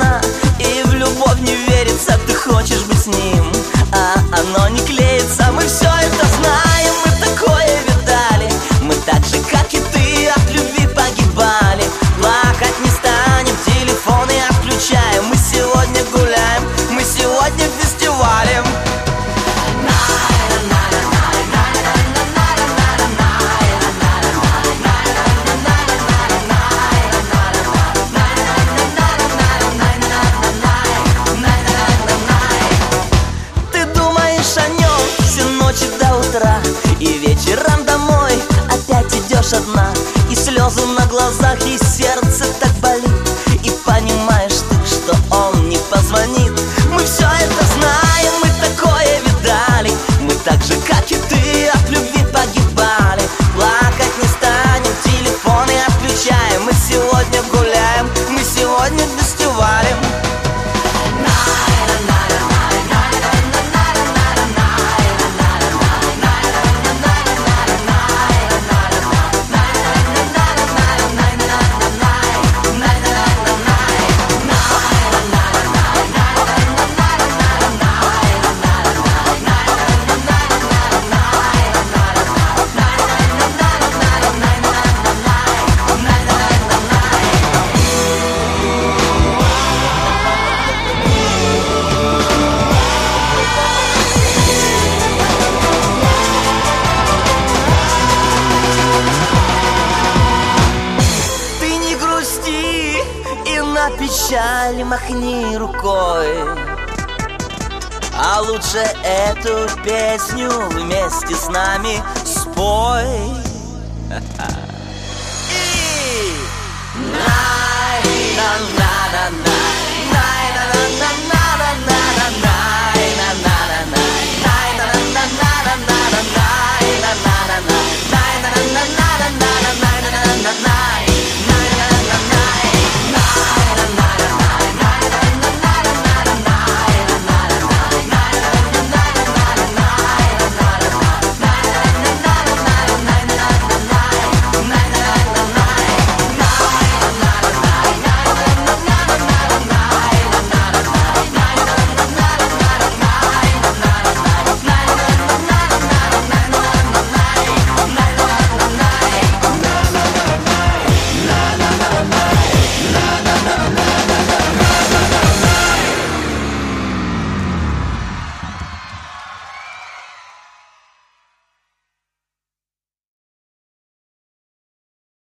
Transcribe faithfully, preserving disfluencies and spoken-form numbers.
одна, и в любовь не верится, ты хочешь быть с ним, а оно не клеится. Мы все это знаем, мы такое видали. Мы так же, как и ты, от любви погибали. Плакать не станем, телефоны отключаем. Мы сегодня гуляем, мы сегодня фестивалем. И вечером домой опять идешь одна, и слезы на глазах, и сердце так болит. И понимаешь ты, что он не позвонит. Мы все это знаем, мы такое видали. Мы так же, как и ты, от любви погибали. Плакать не станем, телефоны отключаем. Мы сегодня гуляем, мы сегодня фестивалем. На печаль махни рукой, а лучше эту песню вместе с нами спой. И на на на на